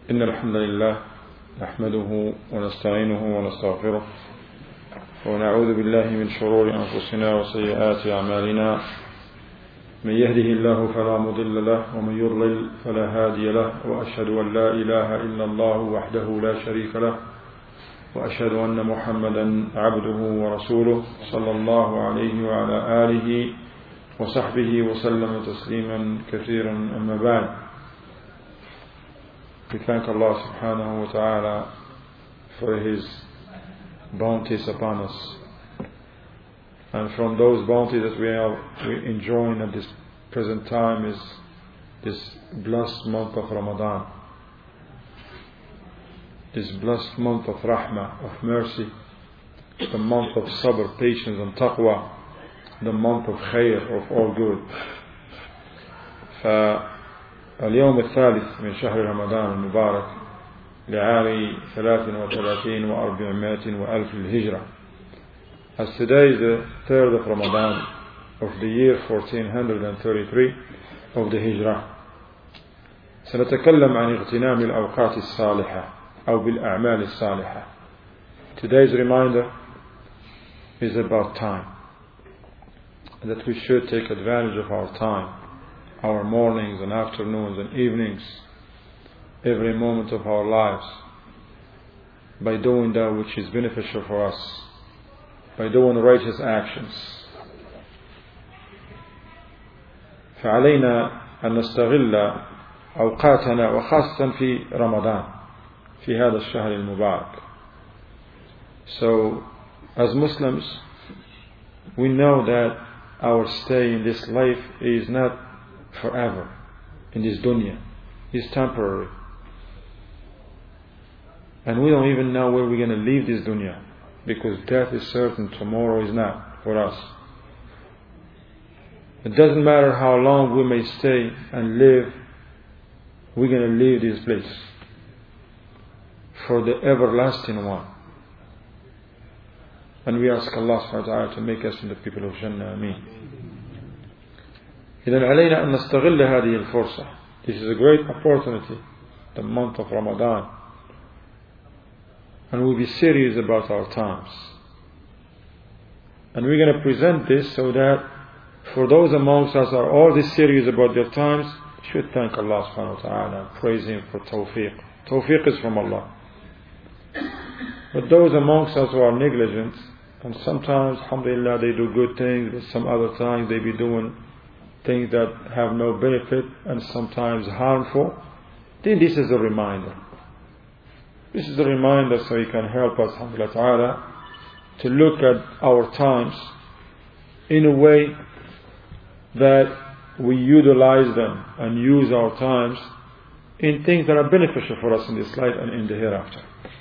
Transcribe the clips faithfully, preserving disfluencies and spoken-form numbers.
إن الحمد لله نحمده ونستعينه ونستغفره ونعوذ بالله من شرور أنفسنا وسيئات أعمالنا من يهده الله فلا مضل له ومن يضلل فلا هادي له وأشهد أن لا إله إلا الله وحده لا شريك له وأشهد أن محمدا عبده ورسوله صلى الله عليه وعلى آله وصحبه وسلم تسليما كثيرا. أما بعد, we thank Allah subhanahu wa ta'ala for His bounties upon us. And from those bounties that we are we enjoying at this present time is this blessed month of Ramadan, this blessed month of rahmah, of mercy, the month of sabr, patience and taqwa, the month of khair, of all good. فاليوم الثالث من شهر رمضان المبارك لعام ثلاث وثلاثين وأربعمائة وألف الهجرة. As today is the third of Ramadan of the year fourteen thirty-three of the Hijrah, سنتكلم عن اغتنام الأوقات الصالحة أو بالأعمال الصالحة. Today's reminder is about time, that we should take advantage of our time, our mornings and afternoons and evenings, every moment of our lives, by doing that which is beneficial for us, by doing righteous actions. فعلينا أن نستغل أوقاتنا وخاصة في رمضان في هذا الشهر المبارك. So, as Muslims, we know that our stay in this life is not forever, in this dunya. It's temporary. And we don't even know where we're going to leave this dunya, because death is certain, tomorrow is not for us. It doesn't matter how long we may stay and live, we're going to leave this place for the everlasting one. And we ask Allah subhanahu wa ta'ala to make us from the people of Jannah. Ameen. إذن علينا أن نستغل هذه الفرصة. This is a great opportunity, the month of Ramadan. And we'll be serious about our times. And we're going to present this so that for those amongst us who are already serious about their times, should thank Allah subhanahu wa ta'ala, praise Him for tawfiq. Tawfiq is from Allah. But those amongst us who are negligent, and sometimes, alhamdulillah, they do good things, but some other times they be doing things that have no benefit and sometimes harmful, then this is a reminder. This is a reminder so He can help us, alhamdulillah ta'ala, to look at our times in a way that we utilize them and use our times in things that are beneficial for us in this life and in the hereafter.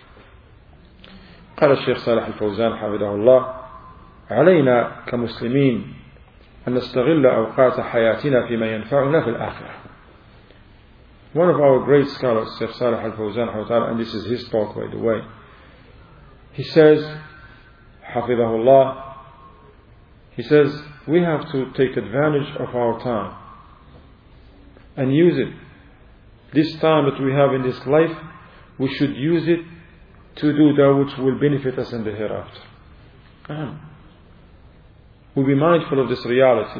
قال الشيخ صالح الفوزان حفظه الله: علينا كمسلمين أن نستغل أوقات حياتنا فيما ينفعنا في الآخرة. One of our great scholars, Sheikh Salih al-Fawzan, and this is his talk by the way, he says, حفظه الله, he says, we have to take advantage of our time and use it. This time that we have in this life, we should use it to do that which will benefit us in the hereafter. Um, we'll be mindful of this reality.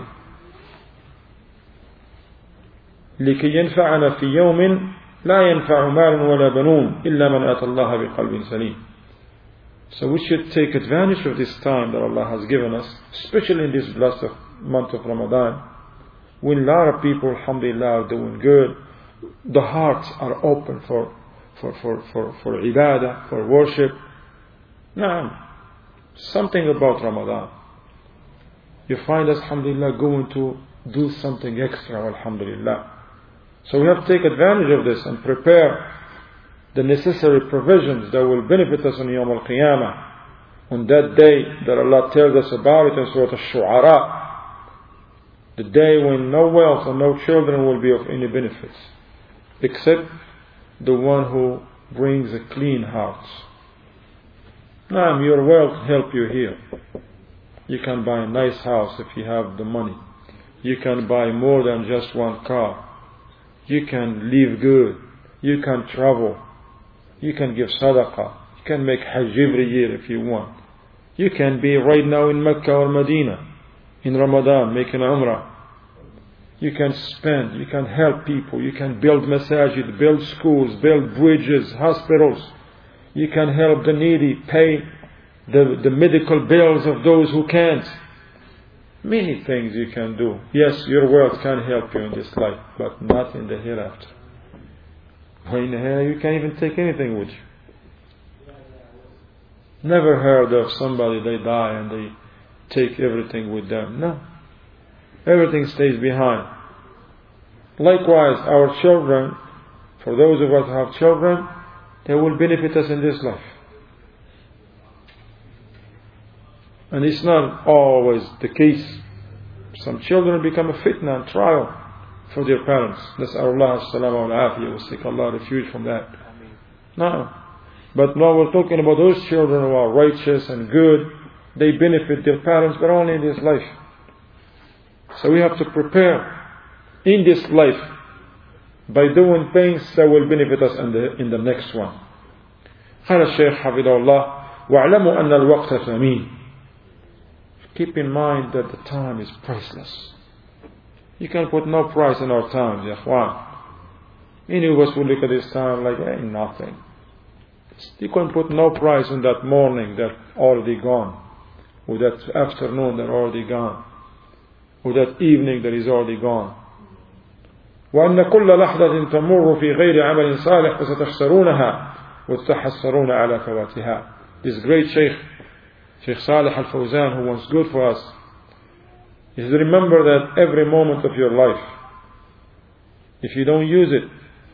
لكي ينفعنا في يوم لا ينفع مال ولا بنون إلا من أتى الله بقلب سليم. So we should take advantage of this time that Allah has given us, especially in this blessed month of Ramadan, when a lot of people, alhamdulillah, are doing good. The hearts are open for for for for, for ibadah, for worship. Naam, something about Ramadan. You find us, alhamdulillah, going to do something extra, alhamdulillah. So we have to take advantage of this and prepare the necessary provisions that will benefit us on Yawm al-Qiyamah, on that day that Allah tells us about it in Surah Al-Shu'ara, the day when no wealth and no children will be of any benefits, except the one who brings a clean heart. Now, your wealth help you here. You can buy a nice house if you have the money. You can buy more than just one car. You can live good. You can travel. You can give sadaqah. You can make hajj every year if you want. You can be right now in Mecca or Medina in Ramadan making umrah. You can spend, you can help people, you can build masajid, build schools, build bridges, hospitals. You can help the needy, pay the, the medical bills of those who can't. Many things you can do. Yes, your wealth can help you in this life, but not in the hereafter. In the here you can't even take anything with you. Never heard of somebody, they die and they take everything with them. No. Everything stays behind. Likewise, our children, for those of us who have children, they will benefit us in this life. And it's not always the case. Some children become a fitna and trial for their parents. Nas'alullah as-salama wal-afiyah. We seek Allah refuge from that. No. But now we're talking about those children who are righteous and good. They benefit their parents, but only in this life. So we have to prepare in this life by doing things that will benefit us in the, in the next one. قال الشيخ حفظه الله واعلموا أن الوقت ثمين. Keep in mind that the time is priceless. You can put no price in our time, ya ikhwan. Many of us will look at this time like, hey, nothing. You can put no price on that morning that already gone, or that afternoon that already gone, or that evening that is already gone. وأن كل لحظة تمر في غير عمل صالح فستخسرونها وتتحسرون على فواتها. This great Sheikh, Sheikh Salih Al-Fawzan, who wants good for us, he says, remember that every moment of your life, if you don't use it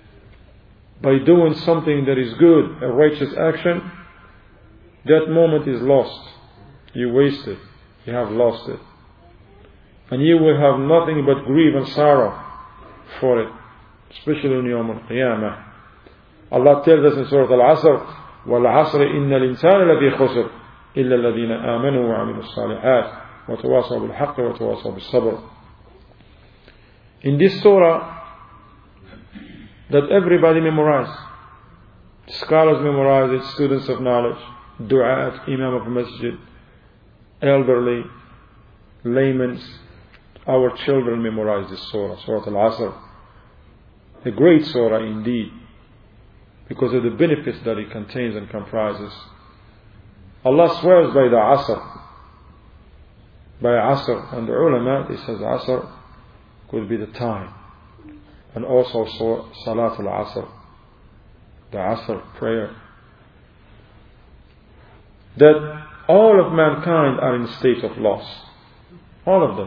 by doing something that is good, a righteous action, that moment is lost. You waste it. You have lost it. And you will have nothing but grief and sorrow for it, especially in Yawm al-Qiyamah. Allah tells us in Surah Al-Asr, وَالْعَصْرِ إِنَّ الْإِنسَانَ لَفِي خُسْرٍ إِلَّا الَّذِينَ آمَنُوا وَعَمِلُوا الصَّالِحَاتِ وَتَوَاصَوْا بِالْحَقِّ وَتَوَاصَوْا بِالصَّبْرِ. In this surah, that everybody memorize, scholars memorize it, students of knowledge, du'at, imam of masjid, elderly, laymen, our children memorize this surah, Surah Al-Asr. A great surah indeed, because of the benefits that it contains and comprises. Allah swears by the Asr, by Asr, and the ulama, it says Asr could be the time, and also Salat Al-Asr, the Asr prayer. That all of mankind are in a state of loss, all of them,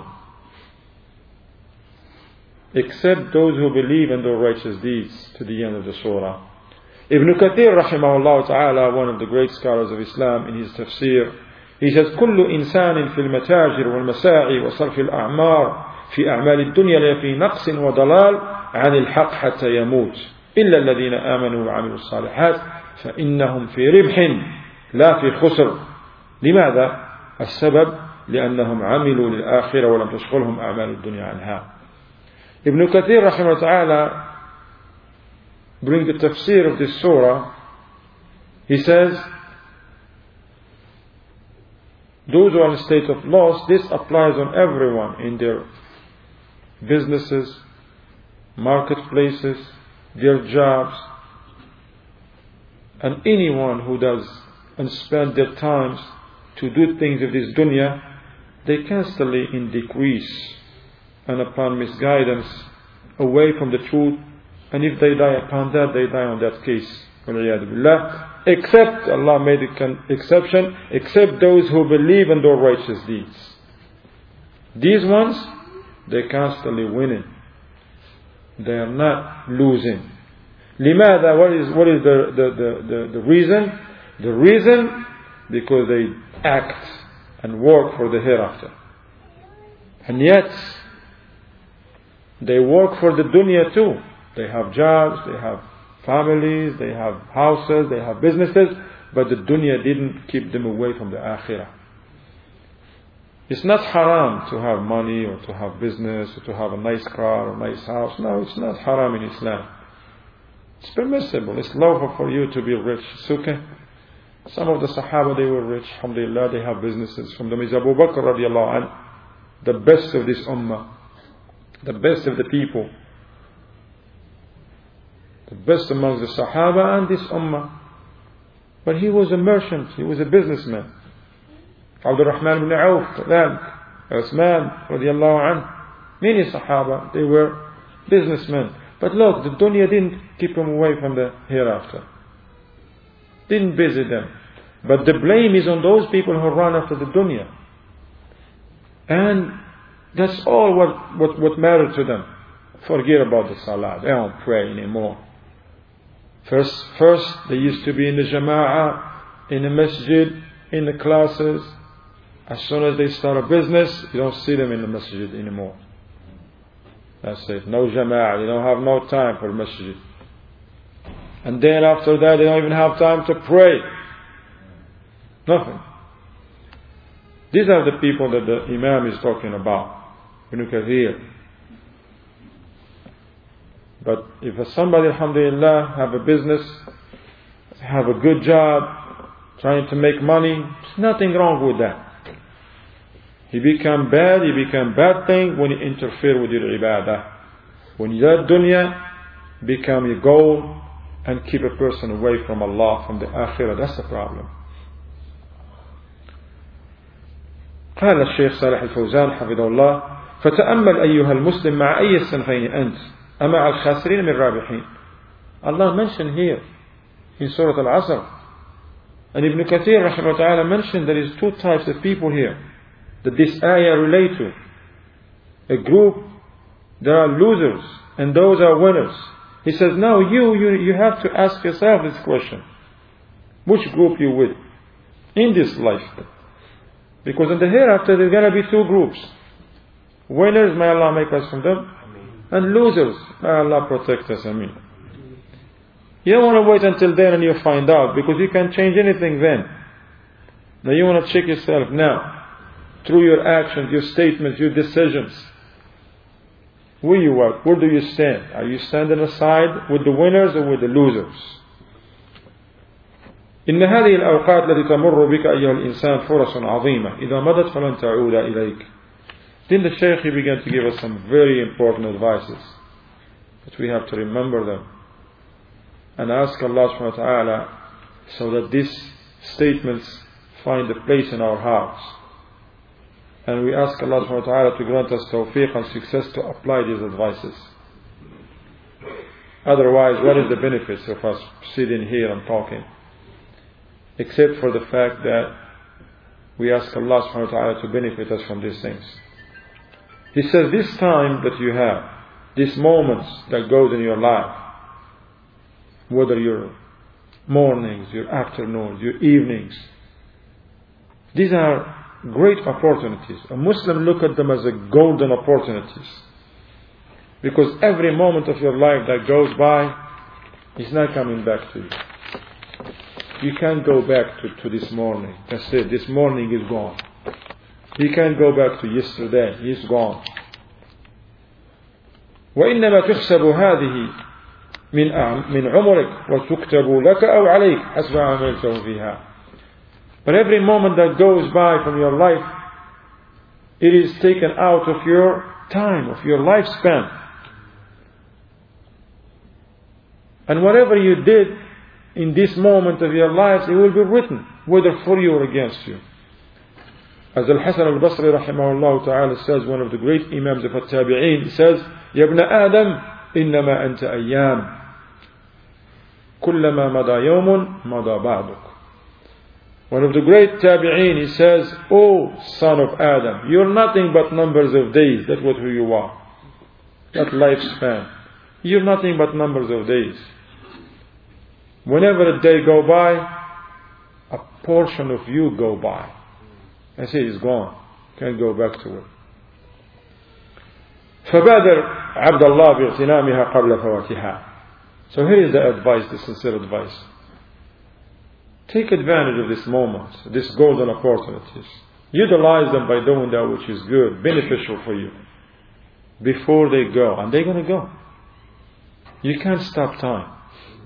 except those who believe and do righteous deeds, to the end of the surah. Ibn Kathir rahimahullah ta'ala, one of the great scholars of Islam, in his tafsir, he says, كل إنسان في المتاجر والمساعي وصرف الأعمار في أعمال الدنيا لفي نقص وضلال عن الحق حتى يموت إلا الذين آمنوا وعملوا الصالحات فإنهم في ربح لا في خسر. لماذا؟ السبب لأنهم عملوا للآخرة ولم تشغلهم أعمال الدنيا عنها. Ibn Kathir rahimahullah ta'ala bring the tafsir of this surah. He says, those who are in a state of loss, this applies on everyone in their businesses, marketplaces, their jobs, and anyone who does and spend their times to do things of this dunya, they constantly in decrease and upon misguidance, away from the truth, and if they die upon that, they die on that case. Except, Allah made an exception, except those who believe and do righteous deeds. These ones, they're constantly winning. They are not losing. لماذا? What is, what is the, the, the, the, the reason? The reason, because they act and work for the hereafter. And yet, they work for the dunya too. They have jobs, they have families, they have houses, they have businesses, but the dunya didn't keep them away from the akhirah. It's not haram to have money or to have business or to have a nice car or a nice house. No, it's not haram in Islam. It's permissible. It's lawful for you to be rich. It's okay. Some of the Sahaba, they were rich. Alhamdulillah, they have businesses. From them is Abu Bakr radiallahu anh, the best of this ummah, the best of the people, the best amongst the Sahaba and this ummah. But he was a merchant. He was a businessman. Abdul Rahman ibn Auf, Uthman radiallahu anh, many Sahaba, they were businessmen. But look, the dunya didn't keep them away from the hereafter. Didn't visit them. But the blame is on those people who run after the dunya. And that's all what, what, what mattered to them. Forget about the salah. They don't pray anymore. First, first they used to be in the jama'ah, in the masjid, in the classes. As soon as they start a business, you don't see them in the masjid anymore. That's it. No jama'ah. They don't have no time for masjid. And then after that, they don't even have time to pray. Nothing. These are the people that the Imam is talking about. Ibn Kathir. But if somebody, alhamdulillah, have a business, have a good job, trying to make money, there's nothing wrong with that. He become bad, he become bad thing when you interfere with your ibadah. When that dunya become your goal and keep a person away from Allah, from the akhirah, that's the problem. قال الشيخ صالح الفوزان حفظه الله فتأمل أيها المسلم مع أي الصنفين أنت أمع الخاسرين من الرابحين. Allah mentioned here in Surah Al-Asr, and Ibn Kathir رحمه الله تعالى mentioned there is two types of people here that this ayah relate to. A group, there are losers and those are winners. He says, now you, you, you have to ask yourself this question. Which group you with in this life? Because in the hereafter there's going to be two groups. Winners, may Allah make us from them. And losers, may Allah protect us. Ameen. You don't want to wait until then and you find out, because you can't change anything then. Now you want to check yourself now. Through your actions, your statements, your decisions. Where you are, where do you stand? Are you standing aside with the winners or with the losers? إن هذه الأوقات التي تمر بك أيها الإنسان فرص عظيمة إذا مضت فلن تعود إليك. Then the Shaykh he began to give us some very important advices that we have to remember them and ask Allah subhanahu wa ta'ala so that these statements find a place in our hearts. And we ask Allah subhanahu wa ta'ala to grant us tawfiq and success to apply these advices. Otherwise, what is the benefits of us sitting here and talking? Except for the fact that we ask Allah subhanahu wa ta'ala to benefit us from these things. He says this time that you have, these moments that goes in your life, whether your mornings, your afternoons, your evenings, these are great opportunities. A Muslim look at them as a golden opportunities. Because every moment of your life that goes by is not coming back to you. You can't go back to, to this morning. That's it. This morning is gone. You can't go back to yesterday. It's gone. وإنما تحسب هذه من من عمرك وتكتب لك أو عليك حسب عملته فيها. But every moment that goes by from your life, it is taken out of your time, of your lifespan. And whatever you did in this moment of your life, it will be written, whether for you or against you. As Al-Hasan al-Basri rahimahullah ta'ala says, one of the great imams of At-Tabi'een, he says, يَا ابْنَ آدَمْ إِنَّمَا أَنْتَ أَيَّامٌ كُلَّمَا مَضَى يَوْمٌ مَضَى بَعْدُكَ. One of the great Tabi'een, he says, O son of Adam, you're nothing but numbers of days. That's what who you are. That lifespan. You're nothing but numbers of days. Whenever a day go by, a portion of you go by. I say it's gone. Can't go back to it. فبادر عبد الله باغتنامها قبل فواتها. So here is the advice, the sincere advice. Take advantage of this moment, these golden opportunities. Utilize them by doing that which is good, beneficial for you, before they go. And they're going to go. You can't stop time.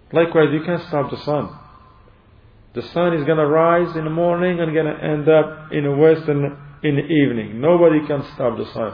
Likewise, you can't stop the sun. The sun is going to rise in the morning and going to end up in the west and in the evening. Nobody can stop the sun.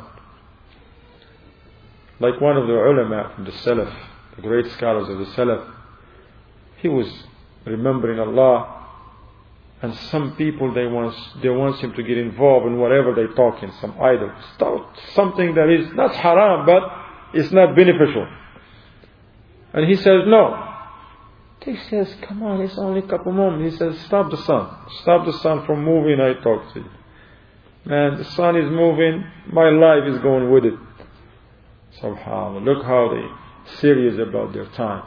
Like one of the ulama from the Salaf, the great scholars of the Salaf, he was remembering Allah, and some people, they want, they want him to get involved in whatever they talk in, some idol. Something that is not haram, but it's not beneficial. And he says, no. He says, come on, it's only a couple moments. He says, stop the sun. Stop the sun from moving, I talk to you. Man, the sun is moving, my life is going with it. SubhanAllah. Look how they serious about their time.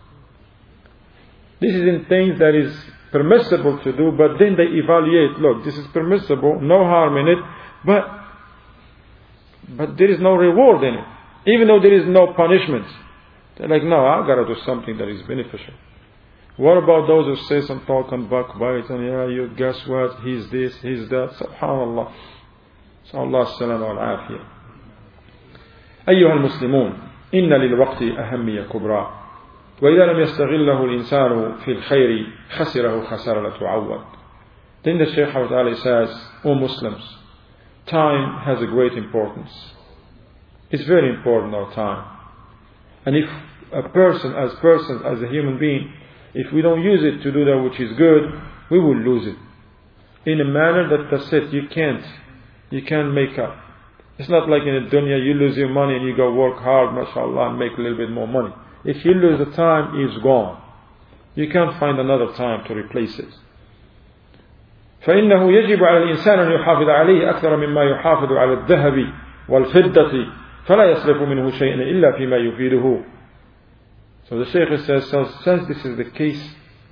This is in things that is permissible to do, but then they evaluate, look, this is permissible, no harm in it, but but there is no reward in it. Even though there is no punishment. They're like, no, I gotta do something that is beneficial. What about those who say some talk and backbite and yeah, you guess what, he's this, he's that, subhanallah. So Allah salama wal afiyah. أيها المسلمون إن للوقت أهمية كبرى وإذا لم يستغله الإنسان في الخير خسره خسارة لا تعوض. Then the Shaykh Ta'ala says, O Muslims, time has a great importance. It's very important, our time. And if a person, as person, as a human being, if we don't use it to do that which is good, we will lose it. In a manner that that's it, you can't, you can't make up. It's not like in the dunya, you lose your money and you go work hard, mashallah, and make a little bit more money. If you lose the time, it's gone. You can't find another time to replace it. فإنه يجب على الإنسان أن يحافظ عليه أكثر مما يحافظ على الذهب والفضة فلا يصرف منه شيئا إلا فيما يفيده. So the Shaykh says, so since this is the case,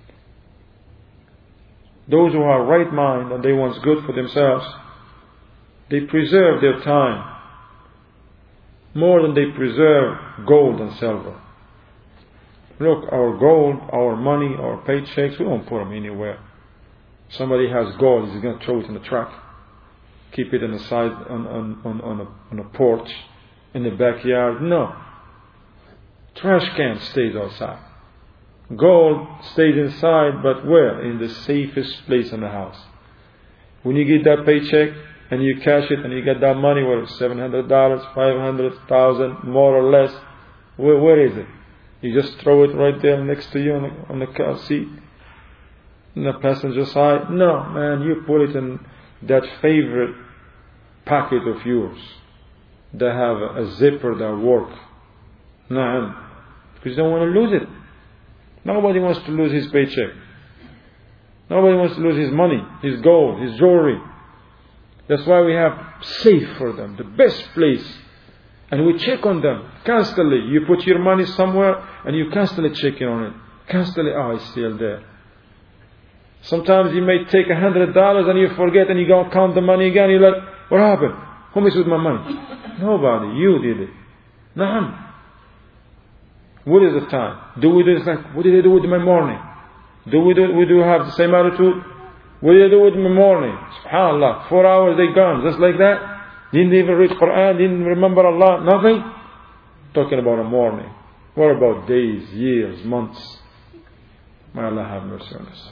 those who are right mind and they want good for themselves, they preserve their time more than they preserve gold and silver. Look, our gold, our money, our paychecks, we don't put them anywhere. Somebody has gold, he's going to throw it in the truck, keep it on the side, on, on, on, on, a, on a porch, in the backyard. No. Trash can stays outside. Gold stays inside, but where? In the safest place in the house. When you get that paycheck and you cash it and you get that money, where it's seven hundred dollars, five hundred thousand dollars, more or less, where, where is it? You just throw it right there next to you on the, on the car seat, in the passenger side. No, man, you put it in that favorite pocket of yours that have a, a zipper that works. No, because you don't want to lose it. Nobody wants to lose his paycheck. Nobody wants to lose his money, his gold, his jewelry. That's why we have safe for them, the best place. And we check on them constantly. You put your money somewhere and you constantly check in on it. Constantly, oh, it's still there. Sometimes you may take a hundred dollars and you forget and you go count the money again. You're like, what happened? Who messed with my money? Nobody. You did it. Naam. What is the time? Do we do this like, what did I do with my morning? Do we do, we do have the same attitude? What did I do with my morning? SubhanAllah. Four hours they gone. Just like that. Didn't even read Quran, didn't remember Allah, nothing. Talking about a morning. What about days, years, months? May Allah have mercy on us.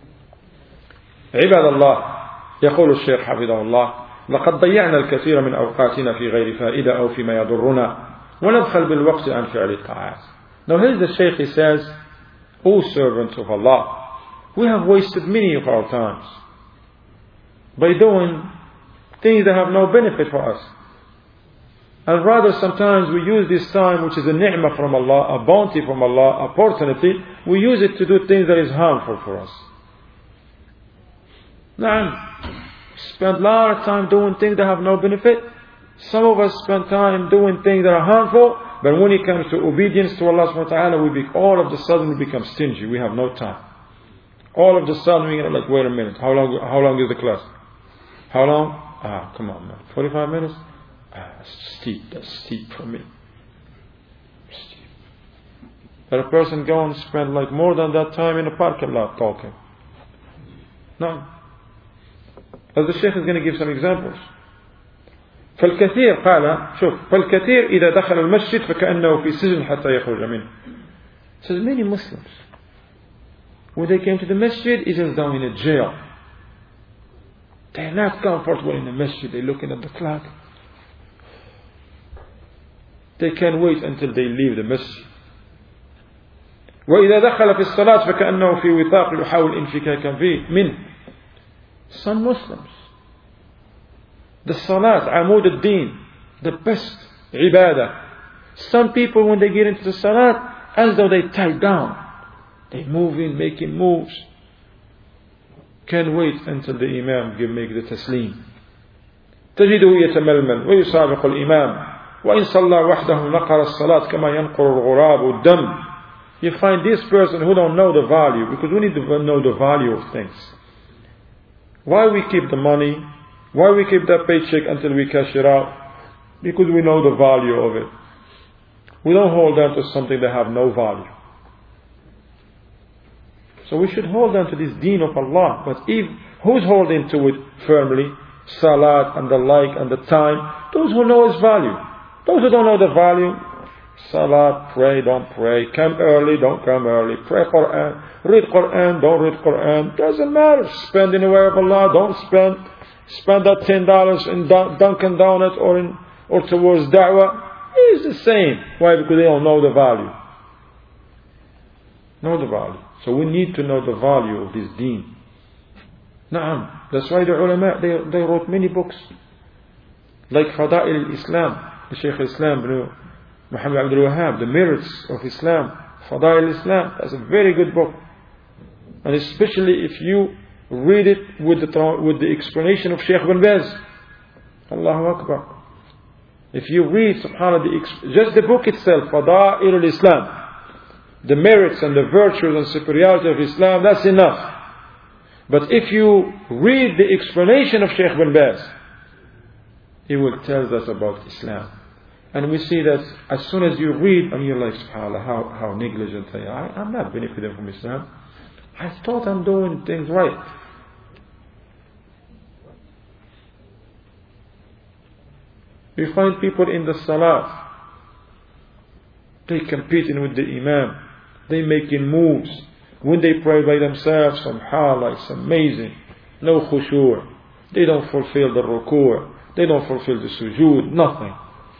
عباد الله يقول الشيخ حفظه الله لقد ضيعنا الكثير من أوقاتنا في غير فائدة أو فيما يضرنا ونبخل بالوقت عن فعل الطاعات. Now here's the Shaykh, he says, O servants of Allah, we have wasted many of our times by doing things that have no benefit for us. And rather sometimes we use this time, which is a ni'mah from Allah, a bounty from Allah, opportunity, we use it to do things that is harmful for us. Now, spend a lot of time doing things that have no benefit. Some of us spend time doing things that are harmful, but when it comes to obedience to Allah subhanahu wa ta'ala, we be, all of a sudden we become stingy. We have no time. All of a sudden we get like, wait a minute, how long, how long is the class? How long? Ah, come on, man. forty-five minutes? Ah, that's steep. That's steep for me. Steep. That a person go and spend like more than that time in a parking lot talking. No. As the Shaykh is going to give some examples. فالكثير قال شوف فالكثير إذا دخل المسجد فكأنه في سجن حتى يخرج منه. Says many Muslims, When they came to the masjid, it is down in a jail. They are not comfortable in the masjid. They're looking at the clock. They can't wait until they leave the masjid. وإذا دخل في الصلاة فكأنه في وثاق يحاول انفكاكا فيه منه. Some Muslims, the salat, عمود الدين, the best ibadah. Some people, when they get into the salat, as though they tie down. They move in, making moves. Can't wait until the imam give make the taslim. تجده يتململ ويسابق الإمام وإن صلى وحده نقر الصلاة كما ينقر الغراب والدم. You find this person who don't know the value, because we need to know the value of things. Why we keep the money? Why we keep that paycheck until we cash it out? Because we know the value of it. We don't hold on to something that have no value. So we should hold on to this deen of Allah. But if who's holding to it firmly? Salat and the like and the time. Those who know its value. Those who don't know the value, Salat, pray, don't pray. Come early, don't come early. Pray Quran. Read Quran, don't read Quran. Doesn't matter. Spend in the way of Allah, don't spend. Spend that ten dollars in Dunkin' Donuts or in or towards da'wah. It's the same. Why? Because they don't know the value. Know the value. So we need to know the value of this deen. Naam. That's why the ulama, they, they wrote many books. Like Fada'il al-Islam. The Shaykh al-Islam, Muhammad Abdul Wahhab, the merits of Islam. Fada'il al-Islam. That's a very good book. And especially if you read it with the, with the explanation of Shaykh bin Baz. Allahu Akbar. If you read, subhanAllah, just the book itself, Fada'il al-Islam, the merits and the virtues and superiority of Islam, that's enough. But if you read the explanation of Shaykh bin Baz, he will tell us about Islam. And we see that as soon as you read, and you're like, subhanAllah, how, how negligent I am. I'm not benefiting from Islam. I thought I'm doing things right. We find people in the salah, they competing with the imam, they making moves. When they pray by themselves, subhanAllah, it's amazing. No khushu'. They don't fulfill the ruku'. They don't fulfill the sujood. Nothing.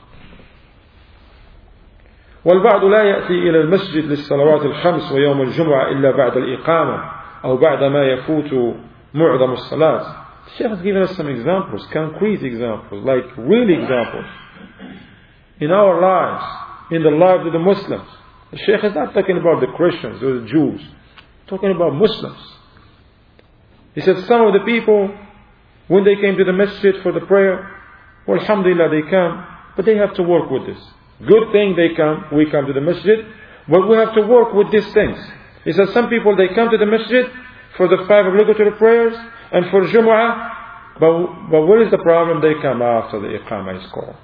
والبعض لا يأتي إلى المسجد للصلوات الخمس ويوم الجمعة إلا بعد الإقامة أو بعد ما يفوت معظم الصلاة. The Shaykh has given us some examples, concrete examples, like real examples. In our lives, in the lives of the Muslims. The Shaykh is not talking about the Christians or the Jews. He's talking about Muslims. He said some of the people, when they came to the masjid for the prayer, well, alhamdulillah, they come, but they have to work with this. Good thing they come, we come to the masjid, but we have to work with these things. He said some people, they come to the masjid for the five obligatory prayers and for Jumu'ah, but, but what is the problem? They come after the Iqamah is called.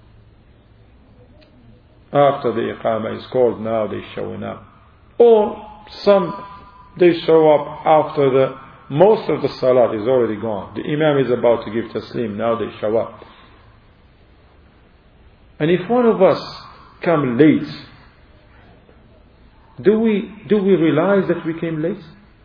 After the Iqamah is called, now they're showing up. Or some, they show up after the, most of the Salat is already gone. The Imam is about to give Taslim, now they show up. And if one of us come late, do we, do we realize that we came late?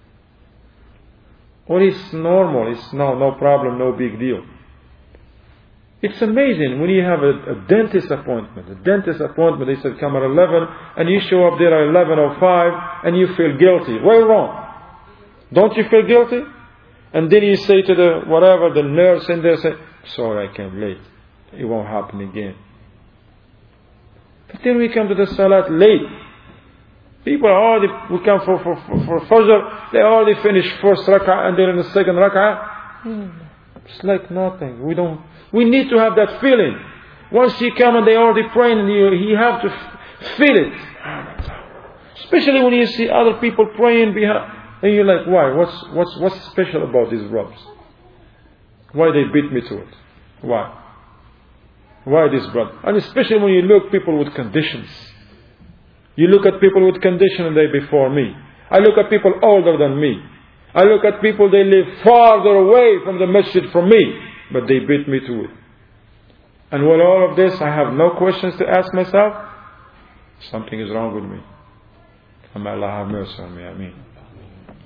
Or it's normal, it's no, no problem, no big deal. It's amazing when you have a, a dentist appointment. A dentist appointment, they said come at eleven, and you show up there at eleven oh five, and you feel guilty. Well, wrong. Don't you feel guilty? And then you say to the, whatever, the nurse in there, say, sorry, I came late. It won't happen again. But then we come to the Salat late. People are already, we come for, for, for, for Fajr, they already finished first rak'ah and then in the second rak'ah. Hmm. It's like nothing. We don't, we need to have that feeling. Once you come and they already praying and you, you have to f- feel it. Especially when you see other people praying behind, and you're like, why? What's, what's, what's special about these robs? Why they beat me to it? Why? Why this, brother? And especially when you look people with conditions. You look at people with condition and they before me. I look at people older than me. I look at people, they live farther away from the masjid from me, but they beat me to it. And with all of this, I have no questions to ask myself. Something is wrong with me. And may Allah have mercy on me. Ameen.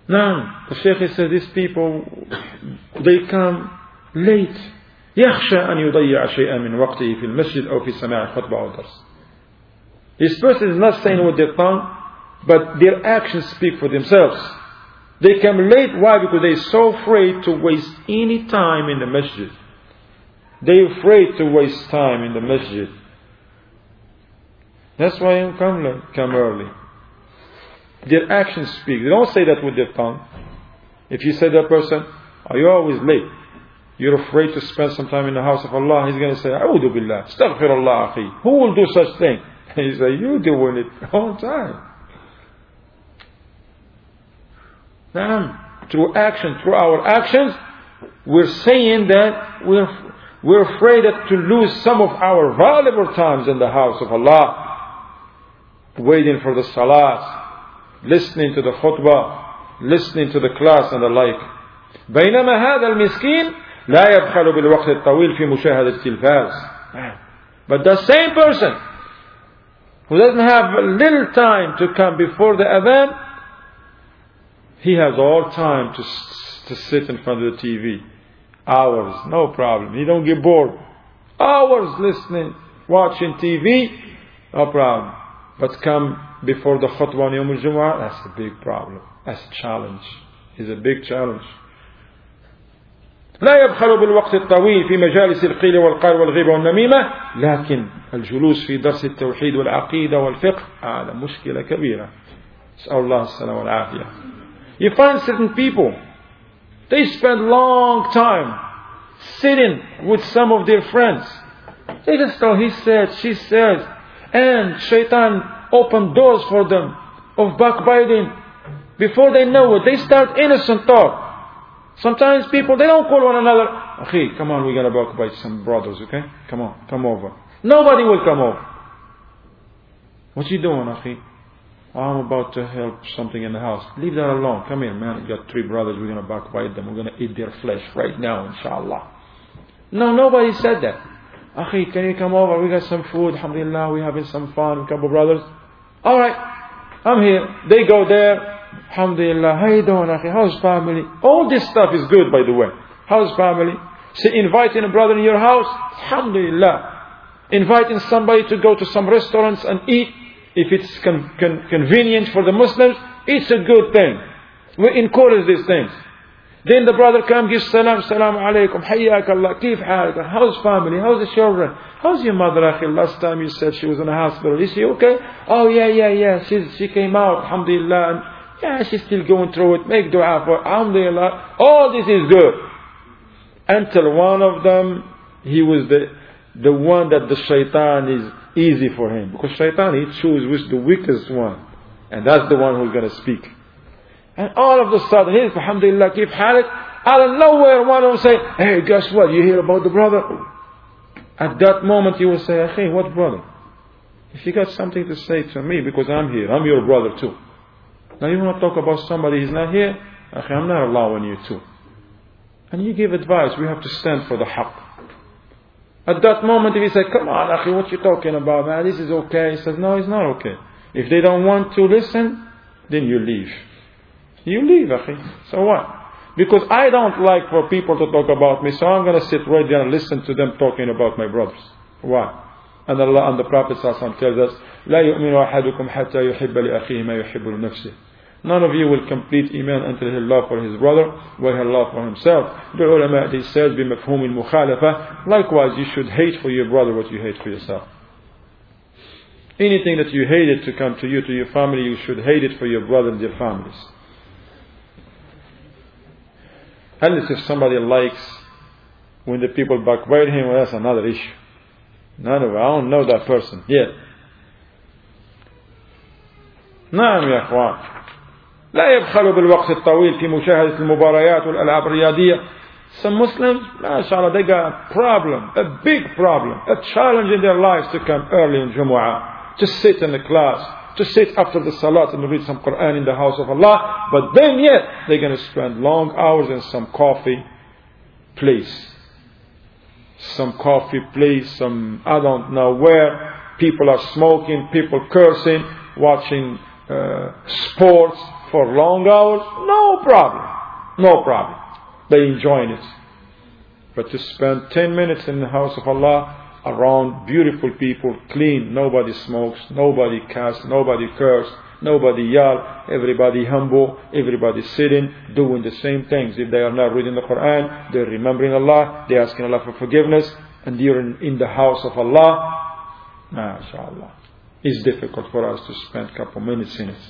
Now, the Shaykh says these people, they come late. يخشى أن يضيع شيئا من وقته في المسجد أو في سماع خطبة أو درس. This person is not saying with their tongue, but their actions speak for themselves. They come late. Why? Because they're so afraid to waste any time in the masjid. They're afraid to waste time in the masjid. That's why you come late, come early. Their actions speak. They don't say that with their tongue. If you say to that person, are you always late? You're afraid to spend some time in the house of Allah. He's going to say, A'udhu billah, astaghfirullah akhi. Who will do such thing? He say, you doing it all the time. Now, through action, through our actions, we're saying that we're we're afraid that to lose some of our valuable times in the house of Allah, waiting for the salat, listening to the khutbah, listening to the class and the like. بينما هذا المسكين لا يبخل بالوقت الطويل في مشاهدة التلفاز. But the same person who doesn't have a little time to come before the adhan, he has all time to to sit in front of the T V. Hours, no problem. He don't get bored. Hours listening, watching T V, no problem. But come before the khutbah on Yom al-Jumu'ah, that's a big problem. That's a challenge. It's a big challenge. لا يبخل بالوقت الطويل في مجالس القيل والقال والغيبة والنميمة، لكن الجلوس في درس التوحيد والعقيدة والفقه هذا مشكلة كبيرة. نسأل الله السلامة والعافية. You find certain people, they spend long time sitting with some of their friends. They just tell he said, she says, and shaitan opened doors for them of backbiting. Before they know it, they start innocent talk. Sometimes people, they don't call one another, Akhi, come on, we're going to backbite some brothers, okay? Come on, come over. Nobody will come over. What you doing, Akhi? I'm about to help something in the house. Leave that alone. Come here, man. You got three brothers. We're going to backbite them. We're going to eat their flesh right now, inshallah. No, nobody said that. Akhi, can you come over? We got some food. Alhamdulillah, we're having some fun. A couple brothers. All right. I'm here. They go there. Alhamdulillah. How you doing, Akhi? How's family? All this stuff is good, by the way. How's family? So inviting a brother in your house. Alhamdulillah. Inviting somebody to go to some restaurants and eat. If it's con- con- convenient for the Muslims, it's a good thing. We encourage these things. Then the brother comes, gives salam, salam alaikum, hayyak Allah, kif halik, how's family, how's the children, how's your mother, akhi? Last time you said she was in the hospital, is she okay? Oh yeah, yeah, yeah, She's, she came out, alhamdulillah, and yeah, she's still going through it, make dua for her, alhamdulillah. All this is good. Until one of them, he was the, the one that the shaitan is easy for him, because shaitan, he chooses which the weakest one, and that's the one who's going to speak. And all of a sudden, he's alhamdulillah, keep halik, out of nowhere one will say, hey, guess what, you hear about the brother? At that moment you will say, hey, what brother? If you got something to say to me, because I'm here, I'm your brother too. Now you want to talk about somebody who's not here? Akhi, I'm not allowing you to. And you give advice, we have to stand for the haqq. At that moment, if you say, come on, Akhi, what you talking about, man? This is okay. He says, no, it's not okay. If they don't want to listen, then you leave. You leave, Akhi. So what? Because I don't like for people to talk about me, so I'm going to sit right there and listen to them talking about my brothers. Why? And Allah and the Prophet ﷺ tells us, لا يؤمن أحدكم حتى يحب لأخيه ما يحب لنفسه. None of you will complete iman until he love for his brother what he love for himself. The ulama, they says بمفهوم المخالفة. Likewise, you should hate for your brother what you hate for yourself. Anything that you hated to come to you, to your family, you should hate it for your brother and your families. Unless if somebody likes when the people backbite him, well, that's another issue. None of it. I don't know that person yet. نعم يا أخوان. لا يبخل بالوقت الطويل في مشاهدة المباريات والألعاب الرياضية. Some Muslims, mashallah, they got a problem, a big problem, a challenge in their lives to come early in Jumu'ah, to sit in the class, to sit after the salat and read some Quran in the house of Allah. But then yet, they're going to spend long hours in some coffee place. Some coffee place, some, I don't know where. People are smoking, people cursing, watching uh, sports, for long hours, no problem. No problem. They enjoy it. But to spend ten minutes in the house of Allah, around beautiful people, clean, nobody smokes, nobody casts, nobody curses, nobody yell, everybody humble, everybody sitting, doing the same things. If they are not reading the Quran, they're remembering Allah, they're asking Allah for forgiveness, and you're in, in the house of Allah, MashaAllah. It's difficult for us to spend a couple minutes in it.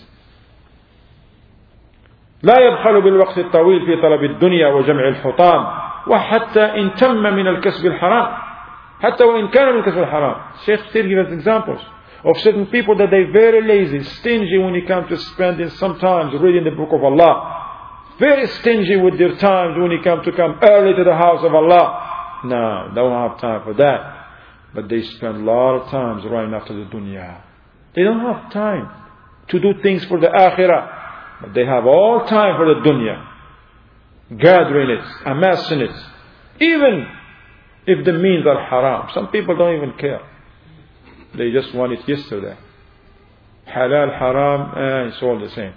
لا يبخل بالوقت الطويل في طلب الدنيا وجمع الحطام وحتى إن تم من الكسب الحرام حتى وإن كان من الكسب الحرام. Sheikh still gives us examples of certain people that they're very lazy, stingy when it comes to spending sometimes reading the book of Allah, very stingy with their times when it comes to come early to the house of Allah. No, don't have time for that. But they spend a lot of times running after the dunya. They don't have time to do things for the akhirah. But they have all time for the dunya, gathering it, amassing it, even if the means are haram. Some people don't even care. They just want it yesterday. Halal, haram, eh, it's all the same.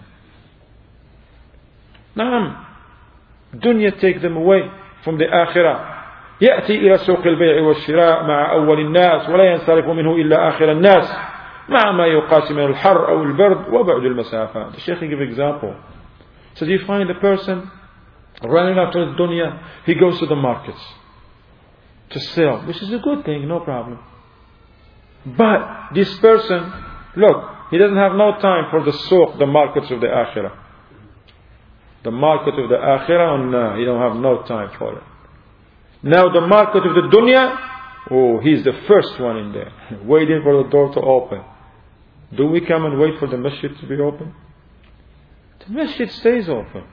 Naam, dunya take them away from the akhirah. يأتي إلى سوق البيع والشراء مع أول الناس ولا ينصرف منه إلا آخر الناس مع ما يقاس من الحر أو البرد وبعد المسافة. The Shaykh give an example. So you find a person running after the dunya, he goes to the markets to sell, which is a good thing, no problem. But this person, look, he doesn't have no time for the suq, the markets of the akhirah. The market of the akhirah, no, he don't have no time for it. Now the market of the dunya, oh, he's the first one in there, waiting for the door to open. Do we come and wait for the masjid to be open? The masjid stays open.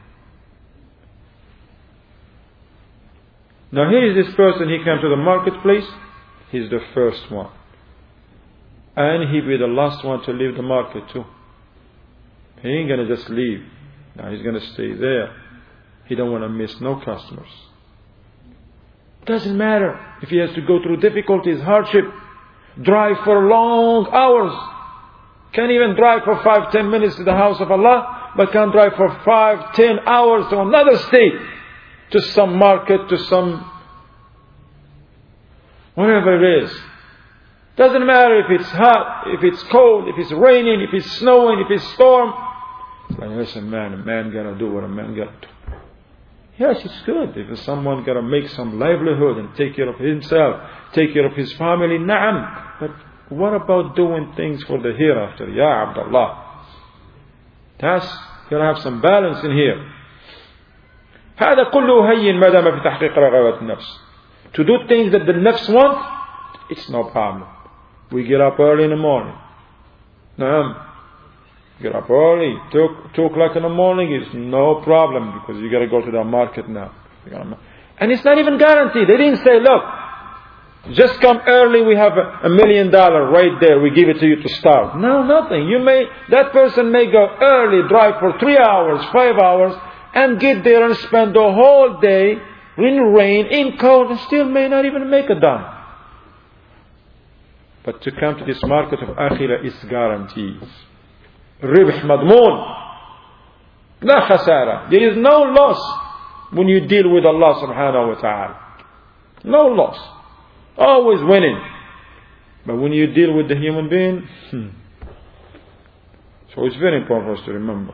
Now here is this person, he comes to the marketplace, he's the first one. And he'll be the last one to leave the market too. He ain't going to just leave. Now he's going to stay there. He don't want to miss no customers. Doesn't matter if he has to go through difficulties, hardship, drive for long hours. Can't even drive for five, ten minutes to the house of Allah, but can drive for five, ten hours to another state, to some market, to some whatever it is. Doesn't matter if it's hot, if it's cold, if it's raining, if it's snowing, if it's storm. It's like, listen, man, a man gotta do what a man gotta do. Yes, it's good if someone gotta make some livelihood and take care of himself, take care of his family. Na'am. But what about doing things for the hereafter? Ya Abdullah. That's gotta have some balance in here. هذا كله هين ما دام في تحقيق رغبات النفس. To do things that the nafs want, it's no problem. We get up early in the morning. Naam. Get up early, two, two o'clock in the morning is no problem because you got to go to the market now. And it's not even guaranteed. They didn't say, look, just come early, we have a, a million dollar right there, we give it to you to start. No, nothing. You may, that person may go early, drive for three hours, five hours, and get there and spend the whole day in rain, in cold, and still may not even make a dime. But to come to this market of akhirah is guaranteed. ربح مضمون لا خسارة. There is no loss when you deal with Allah subhanahu wa ta'ala. No loss. Always winning. But when you deal with the human being, hmm. So it's very important for us to remember.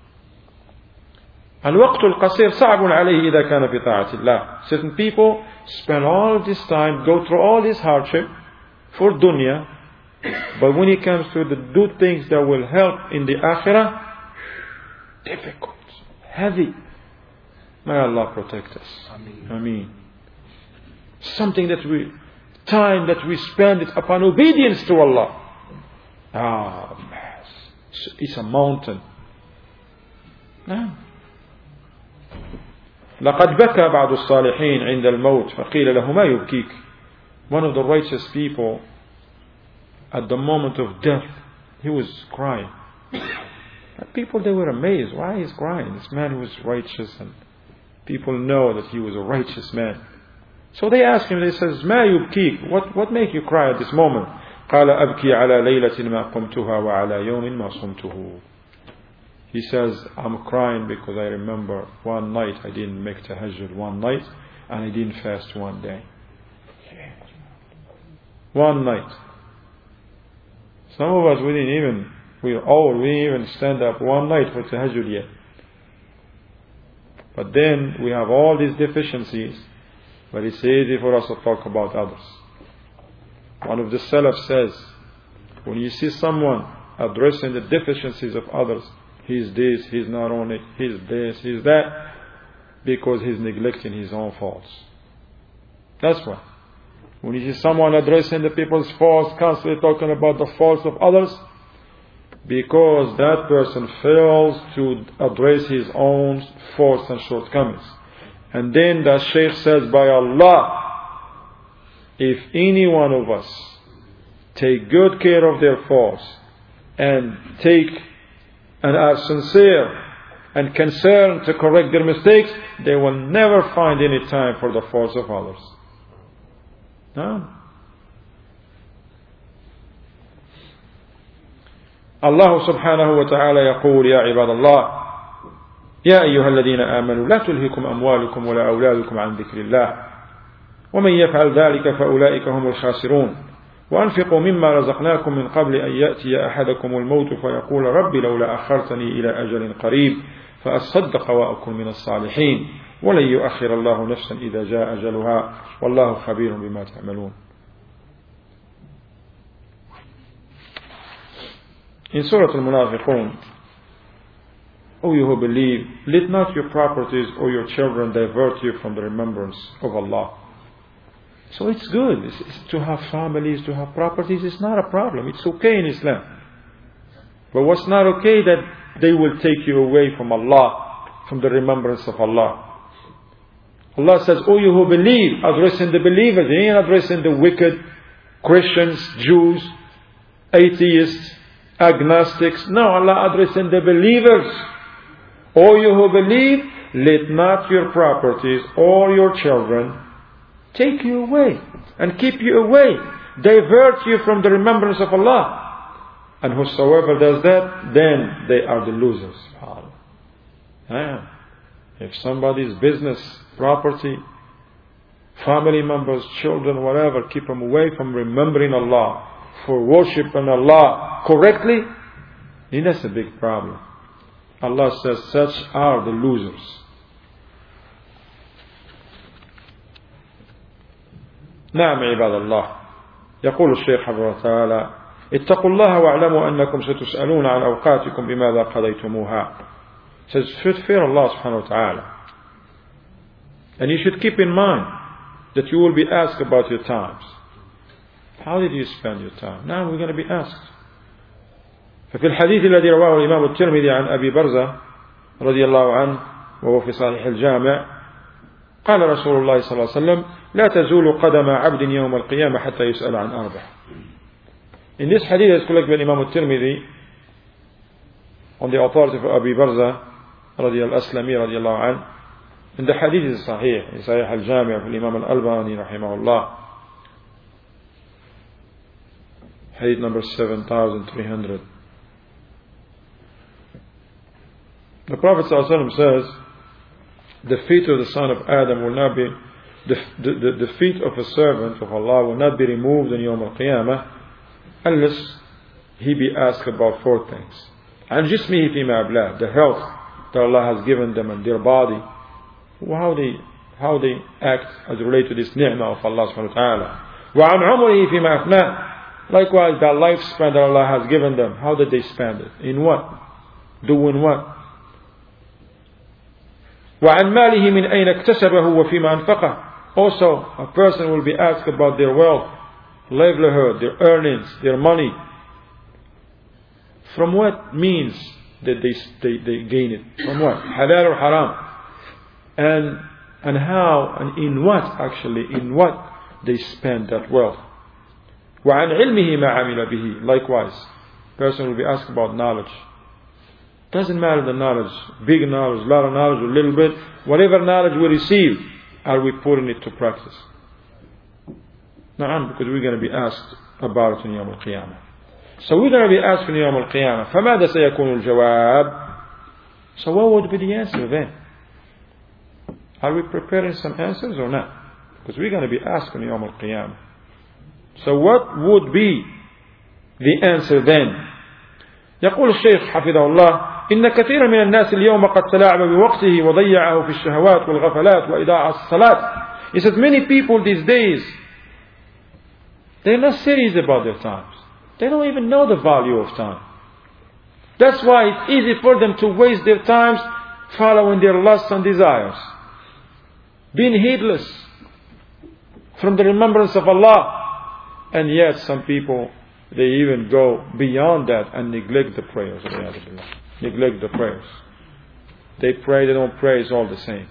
الوقت القصير صعب عليه إذا كان في طاعة الله. Certain people spend all this time, go through all this hardship for dunya. But when it comes to the do things that will help in the akhirah, difficult, heavy. May Allah protect us. Ameen. Ameen. Something that we, time that we spend it upon obedience to Allah. Ah, it's a mountain. No. لقد بكى بعض الصالحين عند الموت فقيل له ما يبكيك. One of the righteous people, at the moment of death, he was crying. But people, they were amazed. Why he's crying? This man was righteous, and people know that he was a righteous man. So they asked him, they says, ما يبكيك? What, what make you cry at this moment? قال أبكي على ليلة ما قمتها وعلى يوم ما صمته. He says, I'm crying because I remember one night I didn't make tahajjud one night and I didn't fast one day. One night. Some of us, we didn't even, we're old, we didn't even stand up one night for tahajjud yet. But then we have all these deficiencies, but it's easy for us to talk about others. One of the Salaf says, when you see someone addressing the deficiencies of others, he's this, he's not on it, he's this, he's that, because he's neglecting his own faults. That's why. When you see someone addressing the people's faults, constantly talking about the faults of others, because that person fails to address his own faults and shortcomings. And then the Shaykh says, by Allah, if any one of us take good care of their faults and take and are sincere and concerned to correct their mistakes, they will never find any time for the faults of others. No. Allah subhanahu wa ta'ala يقول يا عباد الله يا أيها الذين آمنوا لا تلهكم أموالكم ولا أولادكم عن ذكر الله ومن يفعل ذلك فأولئك هم الخاسرون وأنفقوا مما رزقناكم من قبل أن يأتي أحدكم الموت فيقول رب لولا أخرتني إلى أجل قريب فأصدق وأكن من الصالحين ولن يؤخر الله نفسا إذا جاء أجلها والله خبير بما تعملون. In Surah Al-Munafiqun, O you who believe, let not your properties or your children divert you from the remembrance of Allah. So it's good. It's, it's to have families, to have properties, it's not a problem. It's okay in Islam. But what's not okay, that they will take you away from Allah, from the remembrance of Allah. Allah says, O you who believe, addressing the believers. He ain't addressing the wicked Christians, Jews, atheists, agnostics. No, Allah addressing the believers. O you who believe, let not your properties or your children take you away and keep you away, divert you from the remembrance of Allah. And whosoever does that, then they are the losers. Yeah. If somebody's business, property, family members, children, whatever, keep them away from remembering Allah, for worshiping Allah correctly, then that's a big problem. Allah says such are the losers. نعم عباد الله. يقول الشيخ حفظه الله تعالى اتقوا الله واعلموا أنكم ستسألون عن أوقاتكم بماذا قضيتموها. Says fear Allah subhanahu wa ta'ala. And you should keep in mind that you will be asked about your times. How did you spend your time? Now we're going to be asked. ففي الحديث الذي رواه الإمام الترمذي عن أبي برزة رضي الله عنه وهو في صحيح الجامع قال رسول الله صلى الله عليه وسلم لا تزول قدم عبد يوم القيامة حتى يسأل عن أربع. In this hadith is collected by Imam al-Tirmidhi on the authority of Abi Barza رضي الأسلمي رضي الله عنه. In the hadith is صحيح in صحيح الجامع في الإمام الألباني رحمه الله, hadith number seven thousand three hundred. The Prophet ﷺ says, the feet of the son of Adam will not be, the, the, the feet of a servant of Allah will not be removed in Yawm al-Qiyamah unless he be asked about four things. And جسمه فيما أبلاه, the health that Allah has given them and their body, how they, how they act as related to this ni'mah of Allah subhanahu wa ta'ala. وعن عمره فيما أفناه, likewise the lifespan that Allah has given them, how did they spend it? In what? Doing what? وعن ماله من أين اكتسبه وفيما أنفقه. Also, a person will be asked about their wealth, livelihood, their earnings, their money. From what means did they, they, they gain it? From what? Halal or haram? And, and how and in what actually, in what they spend that wealth. وعن علمه ما عمل به. Likewise, person will be asked about knowledge. Doesn't matter the knowledge, big knowledge, a lot of knowledge, a little bit. Whatever knowledge we receive, are we putting it to practice? Na'am, because we're going to be asked about it in Yawm al-Qiyamah. So we're going to be asked in Yawm al-Qiyamah. فماذا سيكون الجواب? So what would be the answer then? Are we preparing some answers or not? Because we're going to be asked on Yawm al-Qiyamah. So what would be the answer then? يقول الشيخ حفظه الله إن كثيرا من الناس اليوم قد تلاعب بوقته وضيعه في الشهوات والغفلات وإضاعة الصلاة. He says many people these days, they're not serious about their times. They don't even know the value of time. That's why it's easy for them to waste their times following their lusts and desires, being heedless from the remembrance of Allah. And yet some people, they even go beyond that and neglect the prayers. Neglect the prayers. They pray, they don't pray, it's all the same.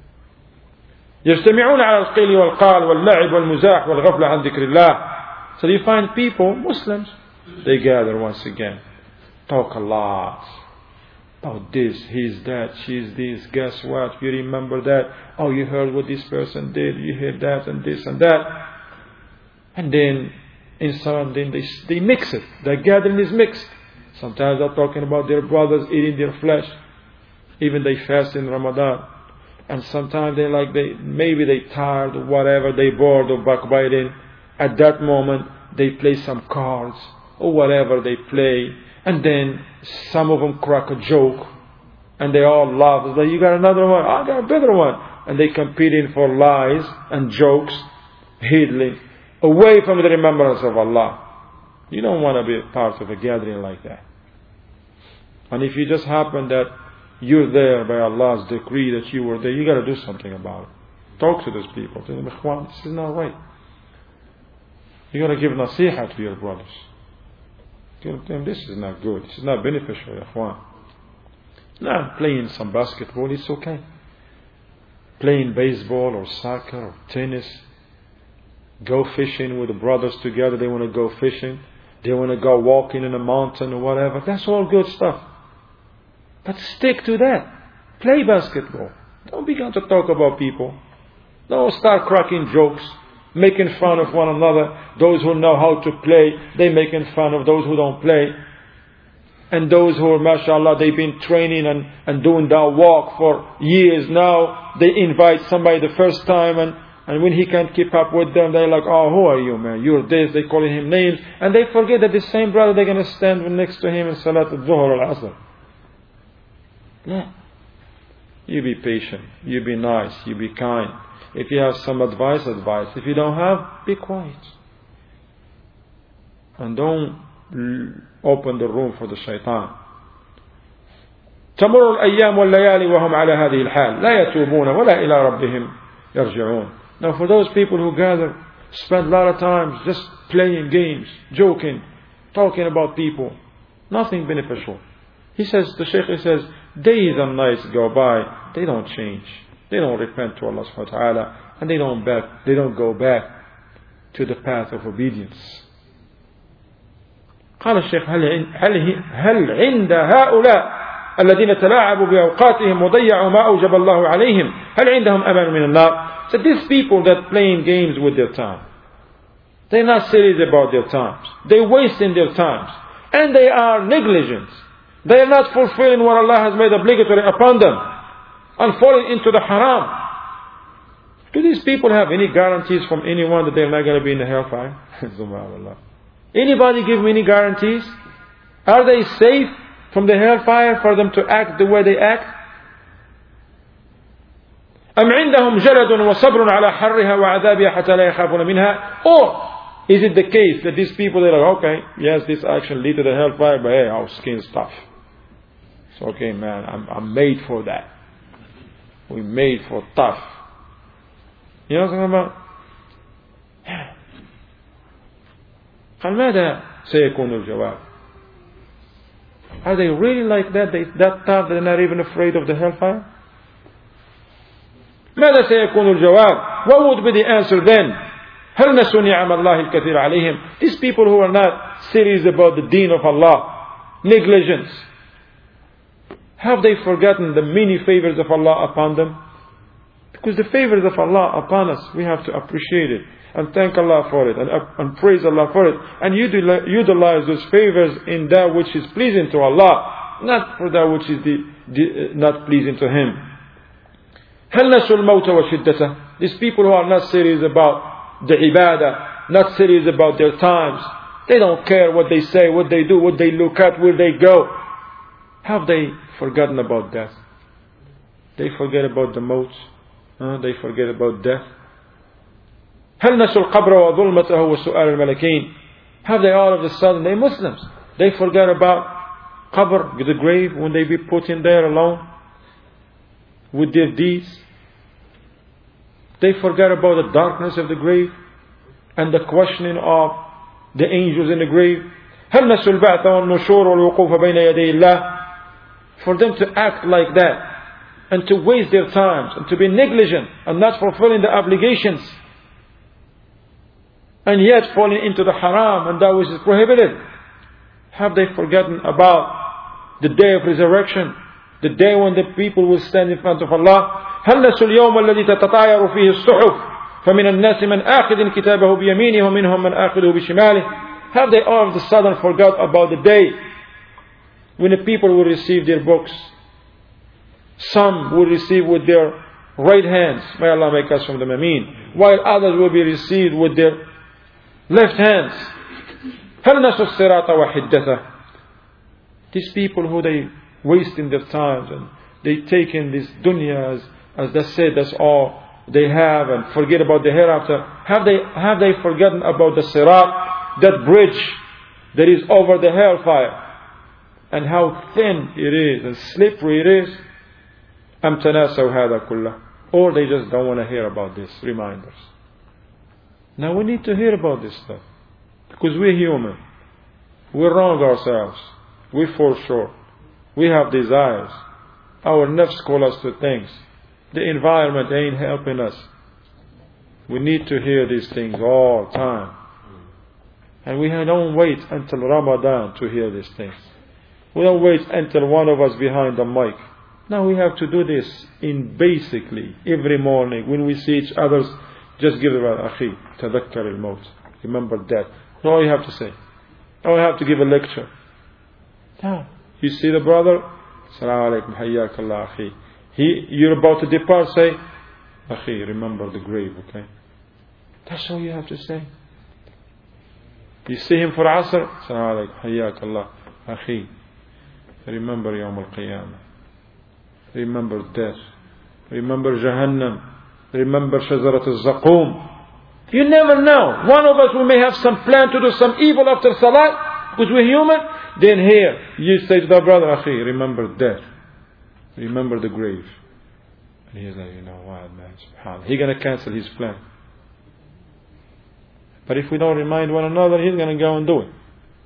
يجتمعون على القيل والقال واللعب والمزاح والغفلة عن ذكر الله. So you find people, Muslims, they gather once again, talk a lot about this, he's that, she's this, guess what, you remember that, oh you heard what this person did, you heard that and this and that. And then in some, then they, they mix it. The gathering is mixed. Sometimes they're talking about their brothers eating their flesh. Even they fast in Ramadan. And sometimes they like they maybe they tired or whatever, they bored or backbiting. At that moment they play some cards or whatever they play. And then some of them crack a joke. And they all laugh. It's like, you got another one? I got a better one. And they competing for lies and jokes, heedling, away from the remembrance of Allah. You don't want to be a part of a gathering like that. And if you just happen that you're there by Allah's decree that you were there, you got to do something about it. Talk to those people. Tell them, Ikhwan, this is not right. You got to give nasiha to your brothers. Tell them, this is not good. This is not beneficial, Ikhwan. Not playing some basketball, it's okay. Playing baseball or soccer or tennis. Go fishing with the brothers together. They want to go fishing. They want to go walking in a mountain or whatever. That's all good stuff. But stick to that. Play basketball. Don't begin to talk about people. Don't start cracking jokes, making fun of one another. Those who know how to play, they making fun of those who don't play. And those who are, mashallah, they've been training and, and doing that walk for years now. They invite somebody the first time and And when he can't keep up with them, they're like, oh, who are you, man? You're this. They're calling him names. And they forget that the same brother, they're going to stand next to him in Salat al-Zuhr al-Asr. Yeah. You be patient. You be nice. You be kind. If you have some advice, advice. If you don't have, be quiet. And don't open the room for the shaitan. تمر الأيام والليالي وهم على هذه الحال لا يتوبون ولا إلى ربهم يرجعون. Now for those people who gather, spend a lot of time just playing games, joking, talking about people, nothing beneficial. He says, the Shaykh he says, days and nights go by, they don't change. They don't repent to Allah subhanahu wa ta'ala, and they don't back, they don't go back to the path of obedience. قال الشيخ هل هل هل عند هؤلاء الذين تلاعبوا بأوقاتهم وضيعوا ما أوجب الله عليهم هل عندهم أمان من النار? So these people that playing games with their time, they're not serious about their times. They're wasting their times. And they are negligent. They are not fulfilling what Allah has made obligatory upon them and falling into the haram. Do these people have any guarantees from anyone that they're not going to be in the hellfire? Subhanallah. Anybody give me any guarantees? Are they safe from the hellfire for them to act the way they act? أم عندهم جلد وصبر على حرها وعذابها حتى لا يخافون منها? Or is it the case that these people, they're like, okay, yes, this action lead to the hellfire, but hey, our skin's tough. It's okay, man, I'm, I'm made for that. We're made for tough. You know what I'm talking about? قال ماذا سيكون الجواب? Are they really like that? They that tough that they're not even afraid of the hellfire? ماذا سيكون الجواب? What would be the answer then? هل نسوا نعم الله الكثير عليهم? These people who are not serious about the deen of Allah, negligence, have they forgotten the many favors of Allah upon them? Because the favors of Allah upon us, we have to appreciate it and thank Allah for it and, and praise Allah for it and utilize those favors in that which is pleasing to Allah. not for that which is the, the, uh, not pleasing to Him. هل نسوا الموت وشدته. These people who are not serious about the ibadah, not serious about their times, they don't care what they say, what they do, what they look at, where they go. Have they forgotten about death? They forget about the maut. Uh, they forget about death. هل نسوا القبر وظلمته وسؤال الملكين. Have they all of a sudden, they Muslims, they forget about qabr, the grave, when they be put in there alone with their deeds. They forget about the darkness of the grave and the questioning of the angels in the grave. هل نسوا البعث والنشور والوقوف بين يدي الله. For them to act like that and to waste their times and to be negligent and not fulfilling the obligations, and yet falling into the haram and that which is prohibited. Have they forgotten about the day of resurrection, the day when the people will stand in front of Allah? هل نسوا اليوم الذي تتطاير فيه الصحف فمن الناس من آخذ كتابه بيمينه ومنهم من آخذه بشماله. Have they all of a sudden forgot about the day when the people will receive their books? Some will receive with their right hands, may Allah make us from them, ameen, while others will be received with their left hands. هل نسوا الصراط وحدته. These people who they wasting their times and they take in this dunya as, as they said, that's all they have, and forget about the hereafter. Have they have they forgotten about the sirat, that bridge that is over the hellfire, and how thin it is and slippery it is? أم تناسوا هذا كله. Or they just don't want to hear about this reminders. Now we need to hear about this stuff, because we're human. We wrong ourselves. We fall short. We have desires. Our nafs call us to things. The environment ain't helping us. We need to hear these things all the time. And we don't wait until Ramadan to hear these things. We don't wait until one of us behind the mic. Now we have to do this in basically every morning when we see each other's. Just give the word, Akhi, tadhakkar al-maut. Remember that. That's all you have to say. All you have to give a lecture. Yeah. You see the brother? Assalamu alaikum, hayyak Allah, Akhi. He, you're about to depart, say, Akhi, remember the grave, okay? That's all you have to say. You see him for Asr? Assalamu alaikum, hayyak Allah, Akhi. Remember Yawm al-Qiyamah. Remember death. Remember Jahannam. Remember Shazarat al-Zaqum. You never know. One of us, we may have some plan to do some evil after Salat, because we're human. Then here, you say to the brother, Akhi, remember death. Remember the grave. And he's like, you know what, man, subhanAllah. He's going to cancel his plan. But if we don't remind one another, he's going to go and do it.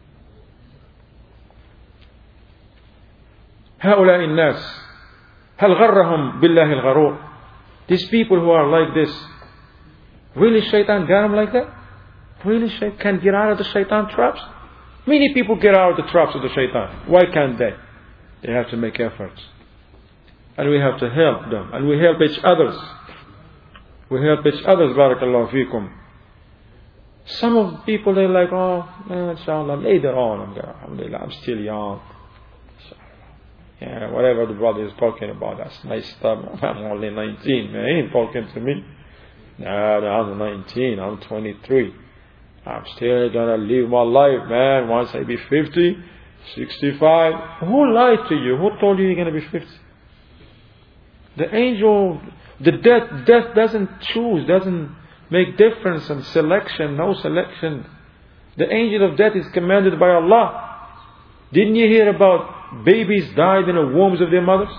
هؤلاء الناس هل غرهم بالله الغرور. These people who are like this, really shaitan got them like that? Really shaitan can get out of the shaitan traps? Many people get out of the traps of the shaitan. Why can't they? They have to make efforts. And we have to help them. And we help each other. We help each other, barakallahu feekum. Some of the people, they're like, oh, inshallah, later on, I'm, gonna, alhamdulillah, I'm still young. Yeah, whatever the brother is talking about, that's nice stuff. I'm only nineteen, man. He ain't talking to me. No, no, I'm nineteen, I'm twenty-three. I'm still gonna live my life, man. Once I be fifty, sixty-five. Who lied to you? Who told you you're gonna be fifty? The angel, the death, death doesn't choose, doesn't make difference and selection, no selection. The angel of death is commanded by Allah. Didn't you hear about babies died in the wombs of their mothers?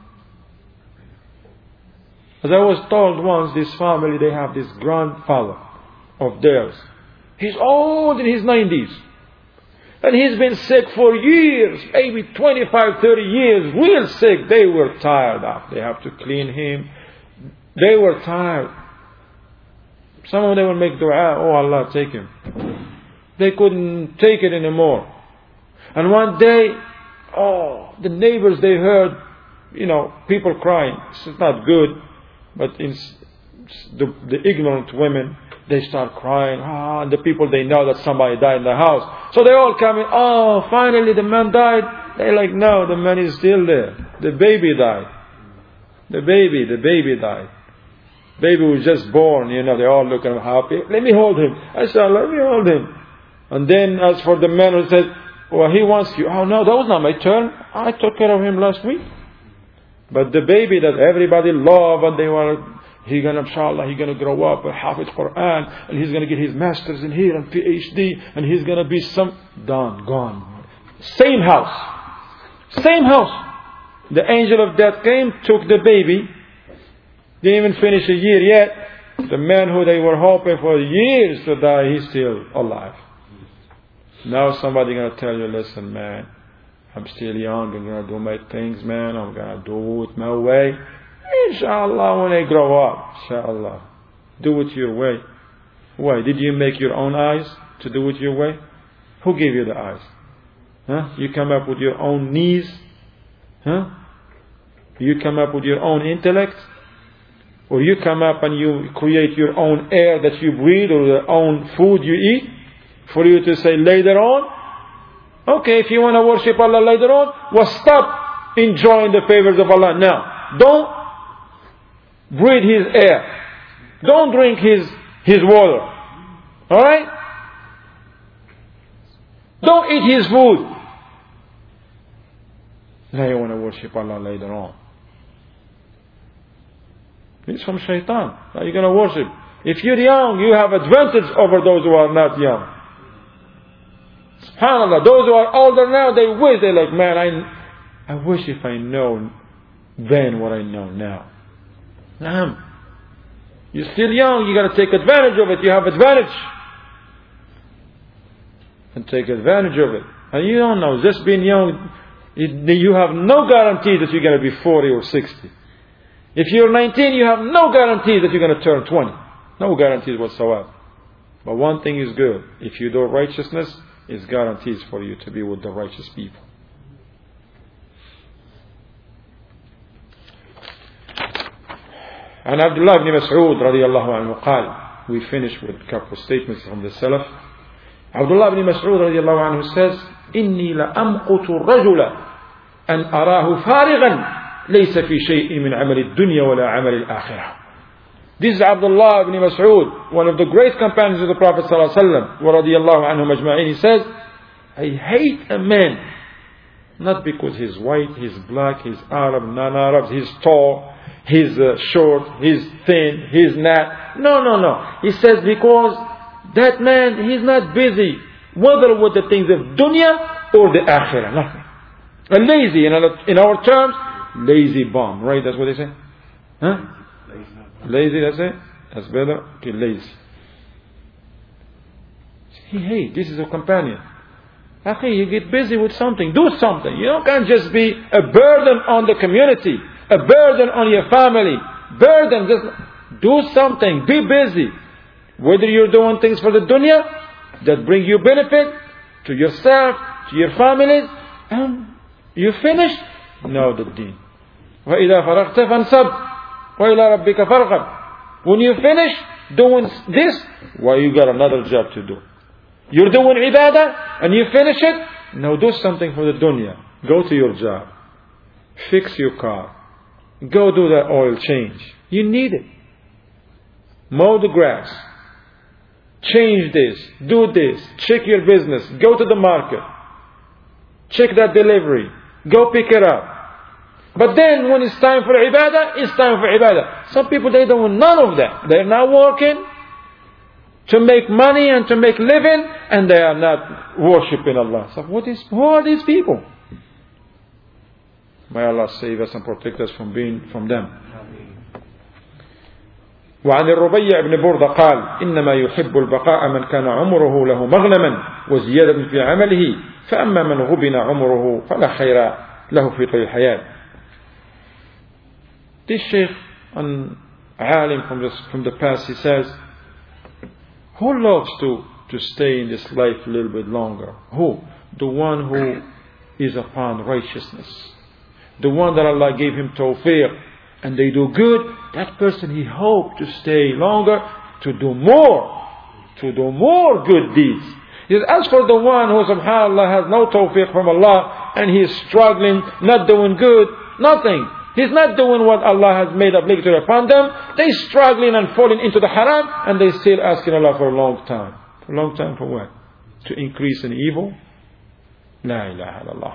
As I was told once, this family, they have this grandfather of theirs. He's old in his nineties. And he's been sick for years, maybe twenty-five, thirty years, real sick. They were tired of. They have to clean him. They were tired. Some of them would make dua, oh Allah, take him. They couldn't take it anymore. And one day, oh, the neighbors, they heard, you know, people crying. It's not good, but in the, the ignorant women, they start crying. Ah, and the people, they know that somebody died in the house. So they all come in, oh, finally the man died. They're like, no, the man is still there. The baby died. The baby, the baby died. Baby was just born, you know, they all look at him happy. Let me hold him. I said, let me hold him. And then as for the man who said, well, he wants you. Oh no, that was not my turn. I took care of him last week. But the baby that everybody loved, and they were, he's gonna, inshallah, he's gonna grow up and Hafiz Quran, and he's gonna get his masters in here and PhD, and he's gonna be some, done, gone. Same house. Same house. The angel of death came, took the baby, didn't even finish a year yet. The man who they were hoping for years to die, he's still alive. Now somebody gonna tell you, listen man, I'm still young, I'm gonna do my things man, I'm gonna do it my way. Inshallah when I grow up, inshallah. Do it your way. Why? Did you make your own eyes to do it your way? Who gave you the eyes? Huh? You come up with your own knees? Huh? You come up with your own intellect? Or you come up and you create your own air that you breathe, or your own food you eat, for you to say later on, okay, if you want to worship Allah later on, well, stop enjoying the favors of Allah now. Don't breathe His air. Don't drink His, His water. Alright? Don't eat His food. Now you want to worship Allah later on. It's from shaitan. Now you're going to worship. If you're young, you have advantage over those who are not young. SubhanAllah, those who are older now, they wish, they're like, man, I, I wish if I know then what I know now. Naam. You're still young, you got to take advantage of it. You have advantage. And take advantage of it. And you don't know, just being young, you have no guarantee that you're going to be forty or sixty. If you're nineteen, you have no guarantee that you're going to turn twenty. No guarantees whatsoever. But one thing is good. If you do righteousness, it's guarantees for you to be with the righteous people. And Abdullah ibn Mas'ud radiallahu anhu قال, we finish with a couple of statements from the Salaf. Abdullah ibn Mas'ud radiallahu anhu says, إني لأمقت الرجل أن أراه فارغا ليس في شيء من عمل الدنيا ولا عمل الآخرة. This is Abdullah ibn Mas'ud, one of the great companions of the Prophet sallallahu alaihi wasallam, radiyallahu anhum ajma'in. He says, I hate a man, not because he's white, he's black, he's Arab, non-Arab, he's tall, he's uh, short, he's thin, he's not. No, no, no. He says because that man, he's not busy, whether with the things of dunya or the akhirah, nothing. A lazy, in our, in our terms, lazy bum, right? That's what they say? Huh? Lazy, that's it? That's better? Okay, lazy. He hates. This is a companion. Okay, you get busy with something. Do something. You don't can't just be a burden on the community, a burden on your family. Burden, just do something. Be busy. Whether you're doing things for the dunya that bring you benefit to yourself, to your families, and you finish, know the deen. وَإِذَا فَرَغْتَ فَانْصَبْ وَإِلَىٰ رَبِّكَ فَارْغَبْ. When you finish doing this, well, you got another job to do. You're doing ibadah and you finish it, now do something for the dunya. Go to your job. Fix your car. Go do that oil change. You need it. Mow the grass. Change this. Do this. Check your business. Go to the market. Check that delivery. Go pick it up. But then when it's time for ibadah, it's time for ibadah. Some people, they don't want none of that. They're not working to make money and to make living, and they are not worshipping Allah. So what is, who are these people? May Allah save us and protect us from being from them. وعن الربيع بن بردة قال إنما يحب البقاء من كان عمره له مغنما وزيادة في عمله فأما من غبن عمره فلا خير له في طول الحياة. This Shaykh, an alim from, this, from the past, he says, who loves to, to stay in this life a little bit longer? Who? The one who is upon righteousness. The one that Allah gave him tawfiq, and they do good. That person, he hoped to stay longer, to do more, to do more good deeds. He says, as for the one who subhanAllah has no tawfiq from Allah and he is struggling, not doing good, nothing. He's not doing what Allah has made obligatory upon them. They're struggling and falling into the haram and they're still asking Allah for a long time. For a long time for what? To increase in evil? La ilaha illallah.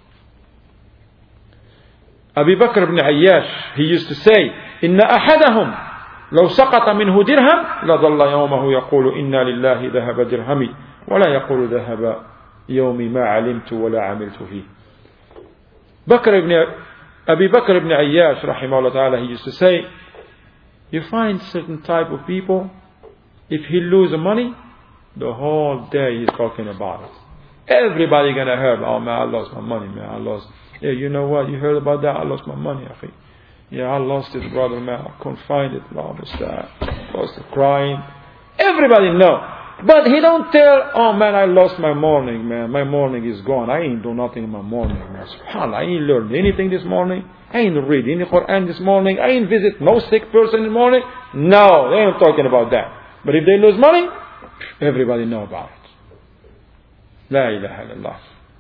Abu Bakr ibn Ayyash, he used to say, إن أحدهم لو سقط منه درهم لظل يومه يقول إنا لله ذهب درهمي ولا يقول ذهب يومي ما علمت ولا عملت فيه. Bakr ibn Abu Bakr ibn Ayyash rahimahullah ta'ala, he used to say, you find certain type of people, if he lose money, the whole day he's talking about it. Everybody gonna hear, oh man, I lost my money, man, I lost. Yeah, you know what? You heard about that? I lost my money, akhi. Yeah, I lost it, brother, man. I couldn't find it. I lost that. I lost it crying. Everybody know. But he don't tell, oh man, I lost my morning, man. My morning is gone. I ain't do nothing in my morning, man. SubhanAllah, I ain't learned anything this morning. I ain't read any Quran this morning. I ain't visit no sick person in the morning. No, they ain't talking about that. But if they lose money, everybody know about it. La ilaha illallah.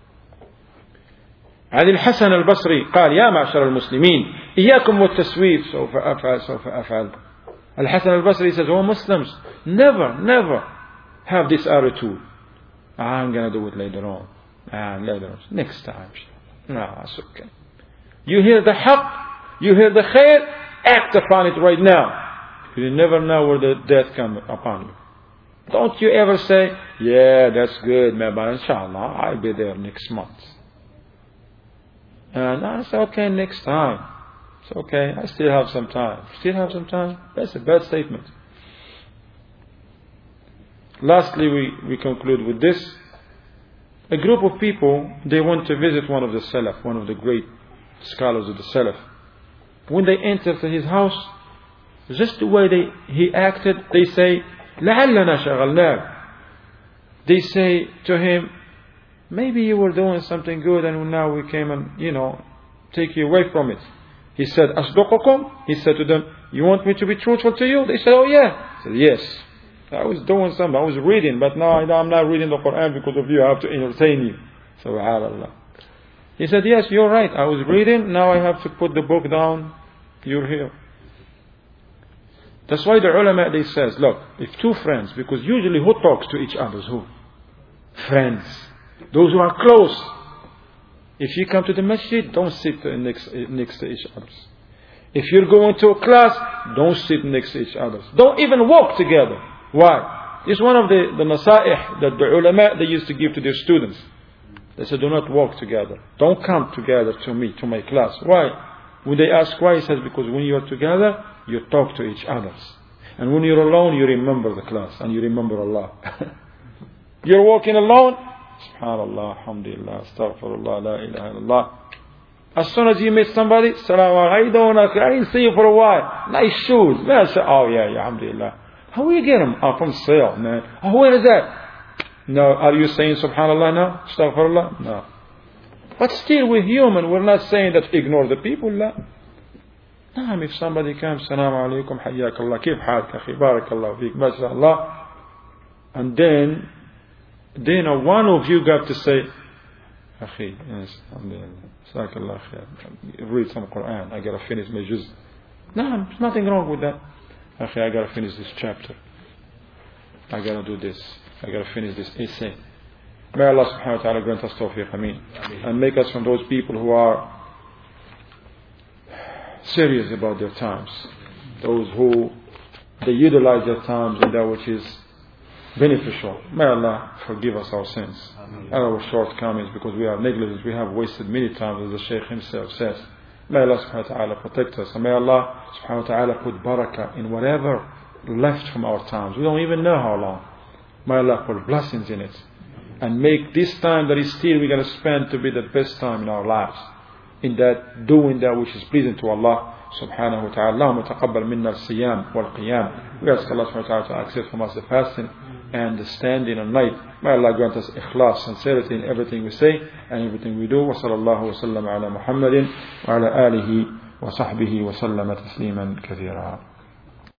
عن الحسن البصري قال يا معشر المسلمين إياكم والتسويف سوف أفعل سوف أفعل. الحسن البصري says, oh Muslims, never, never have this attitude. I'm going to do it later on. Ah, later on. Next time. No, it's okay. You hear the haqq, you hear the khair, act upon it right now. You never know where the death comes upon you. Don't you ever say, yeah, that's good, man, but inshallah, I'll be there next month. And I say, okay, next time. It's okay, I still have some time. Still have some time? That's a bad statement. Lastly, we, we conclude with this. A group of people, they want to visit one of the Salaf, one of the great scholars of the Salaf. When they enter to his house, just the way they, he acted, they say, لَعَلَّنَا شَغَلْنَاكَ. They say to him, maybe you were doing something good and now we came and, you know, take you away from it. He said, أَصْدُقُكُمْ? He said to them, you want me to be truthful to you? They said, oh yeah. He said, yes. I was doing something, I was reading, but now I'm not reading the Quran because of you, I have to entertain you. Subhanallah. He said, yes, you're right, I was reading, now I have to put the book down, you're here. That's why the ulama, they says, look, if two friends, because usually who talks to each other? Who? Friends. Those who are close. If you come to the masjid, don't sit next, next to each other. If you're going to a class, don't sit next to each other. Don't even walk together. Why? It's one of the, the nasaih that the ulama, they used to give to their students. They said, do not walk together. Don't come together to me, to my class. Why? When they ask why, he says, because when you are together, you talk to each other. And when you're alone, you remember the class and you remember Allah. You're walking alone, subhanallah, alhamdulillah, astaghfirullah, la ilaha illallah. As soon as you meet somebody, salam alaikum, how you doing? I didn't see you for a while. Nice shoes. Oh yeah, yeah, alhamdulillah. How will you get them? Oh, from sale, man. Oh, where is that? No, are you saying subhanallah now? Astaghfirullah? No. But still, we're human. We're not saying that ignore the people. La. Naam, if somebody comes, salam alaikum, hayyakallah, kif halk, akhi, barakallah feek, mashallah. And then, then uh, one of you got to say, akhi, yes, alhamdulillah, sakallah khair, read some Quran, I gotta finish my juz. No, there's nothing wrong with that. Akhi, I gotta finish this chapter. I gotta do this. I gotta finish this essay. May Allah subhanahu wa ta'ala grant us tawfiq, ameen. And make us from those people who are serious about their times. Those who, they utilize their times in that which is beneficial. May Allah forgive us our sins and our shortcomings, because we are negligent. We have wasted many times, as the Shaykh himself says. May Allah subhanahu wa ta'ala protect us. And may Allah subhanahu wa ta'ala put barakah in whatever left from our times. We don't even know how long. May Allah put blessings in it. And make this time that is still we're going to spend to be the best time in our lives. In that, doing that which is pleasing to Allah subhanahu wa ta'ala. Allahumma taqabbal minna al-siyam wal-qiyam. We ask Allah subhanahu wa ta'ala to accept from us the fasting and the standing at night. May Allah grant us ikhlas, sincerity in everything we say and everything we do. Wa sallallahu wa sallam ala Muhammadin wa ala alihi wa sahbihi wa sallama tasliman kathira.